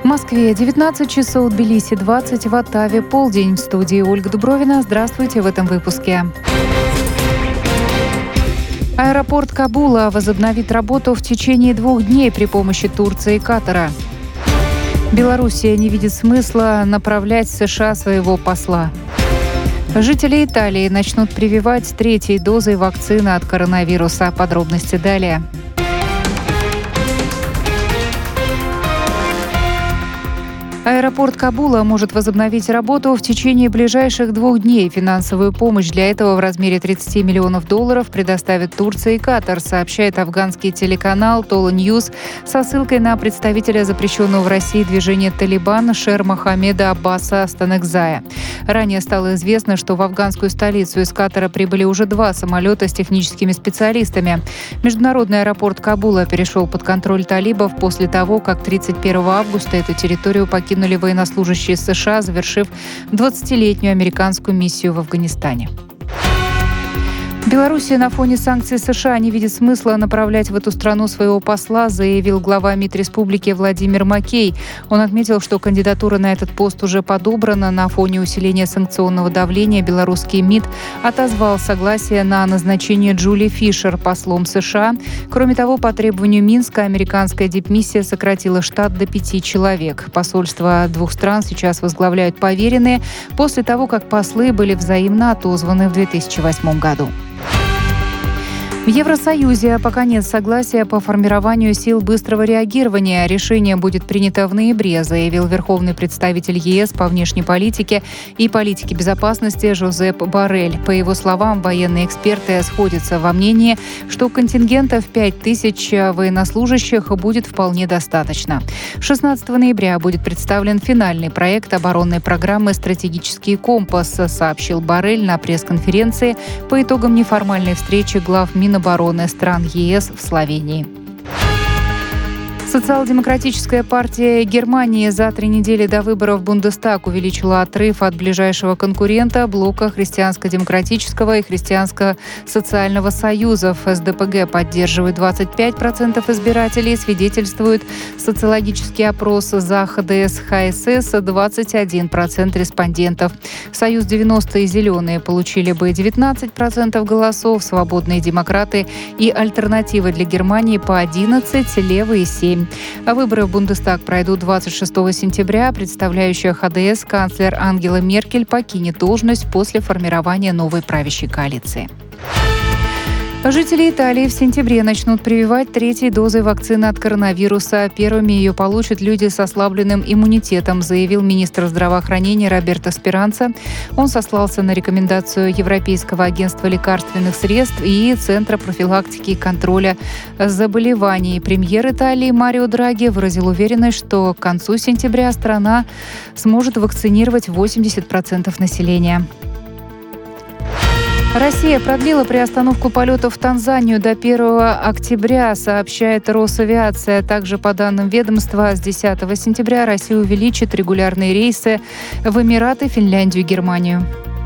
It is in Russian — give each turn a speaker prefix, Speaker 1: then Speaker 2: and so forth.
Speaker 1: Москве 19 часов, Тбилиси 20, в Оттаве полдень. В студии Ольга Дубровина. Здравствуйте в этом выпуске. Аэропорт Кабула возобновит работу в течение 2 дней при помощи Турции и Катара. Белоруссия не видит смысла направлять в США своего посла. Жители Италии начнут прививать 3-й дозой вакцины от коронавируса. Подробности далее. Аэропорт Кабула может возобновить работу в течение ближайших 2 дней. Финансовую помощь для этого в размере $30 миллионов предоставят Турция и Катар, сообщает афганский телеканал Тола Ньюс со ссылкой на представителя запрещенного в России движения «Талибан» Шер Мохаммеда Аббаса Станекзая. Ранее стало известно, что в афганскую столицу из Катара прибыли уже 2 самолета с техническими специалистами. Международный аэропорт Кабула перешел под контроль талибов после того, как 31 августа эту территорию покинули военнослужащие США, завершив 20-летнюю американскую миссию в Афганистане. Белоруссия на фоне санкций США не видит смысла направлять в эту страну своего посла, заявил глава МИД республики Владимир Макей. Он отметил, что кандидатура на этот пост уже подобрана. На фоне усиления санкционного давления белорусский МИД отозвал согласие на назначение Джули Фишер послом США. Кроме того, по требованию Минска американская дипмиссия сократила штат до 5 человек. Посольства 2 стран сейчас возглавляют поверенные после того, как послы были взаимно отозваны в 2008 году. В Евросоюзе пока нет согласия по формированию сил быстрого реагирования. Решение будет принято в ноябре, заявил верховный представитель ЕС по внешней политике и политике безопасности Жозеп Боррель. По его словам, военные эксперты сходятся во мнении, что контингента в 5000 военнослужащих будет вполне достаточно. 16 ноября будет представлен финальный проект оборонной программы «Стратегический компас», сообщил Боррель на пресс-конференции по итогам неформальной встречи глав Минобороны стран ЕС в Словении. Социал-демократическая партия Германии за 3 недели до выборов в Бундестаг увеличила отрыв от ближайшего конкурента блока Христианско-демократического и Христианско-социального союзов. СДПГ поддерживает 25% избирателей, свидетельствует социологический опрос за ХДС-ХСС 21% респондентов. Союз 90 и Зеленые получили бы 19% голосов, свободные демократы и альтернатива для Германии по 11, левые 7. А выборы в Бундестаг пройдут 26 сентября. Представляющая ХДС канцлер Ангела Меркель покинет должность после формирования новой правящей коалиции. Жители Италии в сентябре начнут прививать 3-й дозой вакцины от коронавируса. Первыми ее получат люди с ослабленным иммунитетом, заявил министр здравоохранения Роберто Спиранца. Он сослался на рекомендацию Европейского агентства лекарственных средств и Центра профилактики и контроля заболеваний. Премьер Италии Марио Драги выразил уверенность, что к концу сентября страна сможет вакцинировать 80% населения. Россия продлила приостановку полетов в Танзанию до 1 октября, сообщает Росавиация. Также, по данным ведомства, с 10 сентября Россия увеличит регулярные рейсы в Эмираты, Финляндию и Германию.